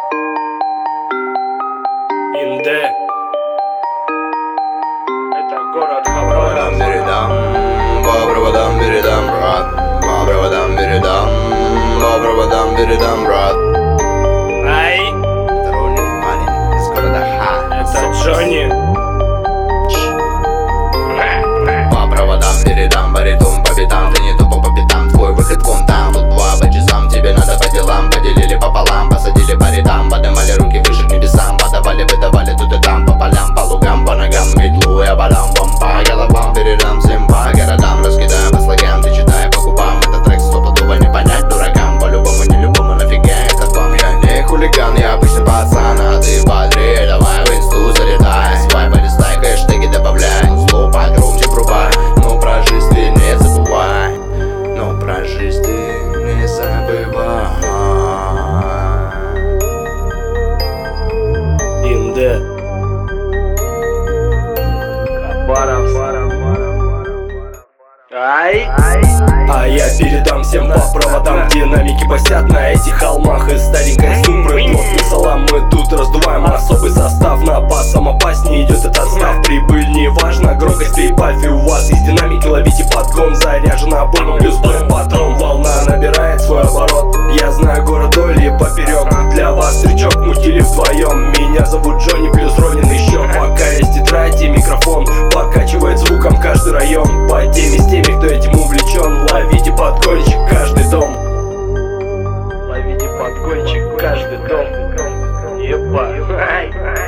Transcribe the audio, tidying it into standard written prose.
Инде. Это город Хабаровск. По проводам передам, брат. По проводам передам, по проводам передам, брат. Ай, Сторонний парень из города это Джонни. По проводам передам, баритон по битам. Ты не тупо по пятам, твой выход вон там. Тут 2 по часам, тебе надо по делам. Поделили пополам, посадили по рядам. Поднимали руки выше к небесам. Подавали, выдавали тут и там. По полям, по лугам, по ногам. Метлу я подам вам по головам. Передам всем по городам. Раскидаю по слогам, ты читай по губам. Этот трек стопудово не понять дуракам. По-любому, не любому, нафига этот вам. Я не хулиган, я обычный пацан. А ты бодрее, давай в инсту залетай. Свай полистай, хэштеги добавляй. Зло погромче врубай. Но про жизнь ты не забывай. Но про жизнь ты не забывай. Инде. Ай. А я передам всем по проводам. Динамики посят на этих холмах. Из старенькой сумры плотный салам. Мы тут раздуваем особый состав. Напасом опаснее идет этот став. Прибыль не важна, громкость прибавь. И у вас есть динамики, ловите подгон. Заряжена обойма плюс патрон. Волна набирает свой оборот. Я знаю город вдоль и поперек. Для вас трючок мутили вдвоем. Меня зовут Джонни плюс Ронин еще. Пока есть тетрадь и микрофон, покачивает звуком каждый район. По теме с теми, кто этим увлечен. Ловите подгончик, каждый дом. Ловите подгончик, каждый дом. Ебать.